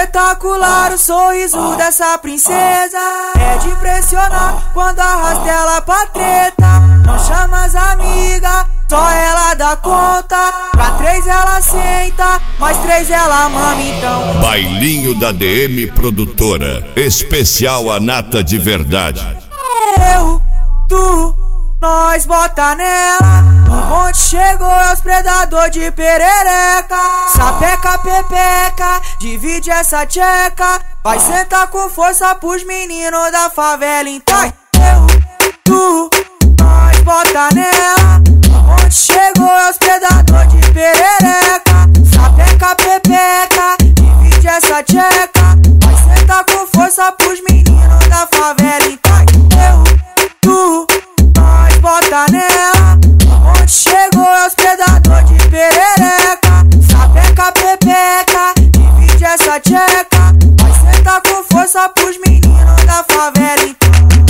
Espetacular o sorriso dessa princesa, é de impressionar quando arrasta ela pra treta. Não chama as amigas, só ela dá conta. Pra 3 ela senta, mais 3 ela mama então. Bailinho da DM Produtora, especial a nata de verdade. Eu, tu, nós bota nela. O bonde chegou, é os predador de perereca. Sapeca, pepeca, divide essa tcheca. Vai sentar com força pros meninos da favela então. Eu, tu, nós bota nela. O bonde chegou, é os predador de perereca. Sapeca, pepeca, divide essa tcheca. Vai sentar com força pros meninos da favela então. Eu, tu, nós bota nela. Onde chegou é os predador de perereca. Sapeca, pepeca, divide essa tcheca. Vai sentar com força pros meninos da favela então.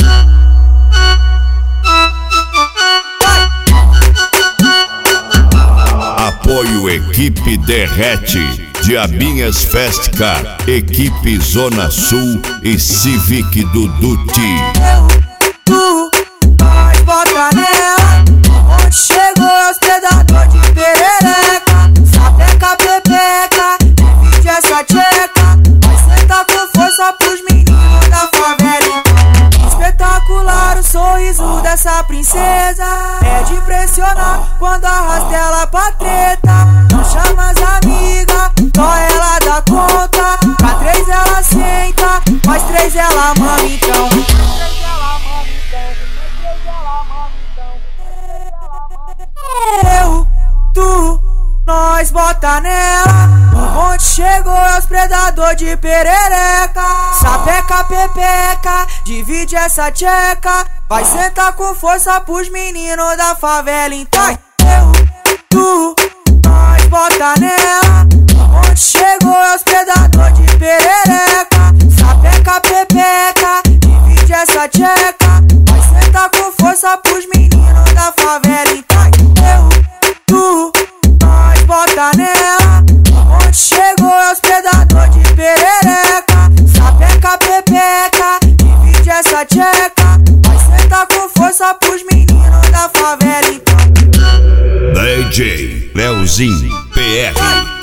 Apoio Equipe Derrete, Diabinhas Fest Car, Equipe Zona Sul e Civic do Duty. Tu, nós bota nela. Onde chegou é os predador de perereca. Sapeca, pepeca, divide essa tcheca. Vai sentar com força pros meninos da favela. Espetacular o sorriso dessa princesa, é de impressionar quando arrasta ela pra treta. Não chama as amigas, só ela dá conta. Pra 3 ela senta, mais 3 ela mama então. Eu, tu, nós bota nela. O bonde chegou, é os predador de perereca. Sapeca, pepeca, divide essa tcheca. Vai sentar com força pros meninos da favela então. Eu, tu, nós bota nela. O bonde chegou, é os predador de perereca. Sapeca, pepeca, divide essa tcheca. Vai sentar com força pros meninos da favela então. Eu, tu, nós bota nela. Onde chegou é os predador de perereca. Sapeca, pepeca, divide essa tcheca. Vai sentar com força pros meninos da favela então. DJ Leozinho PR.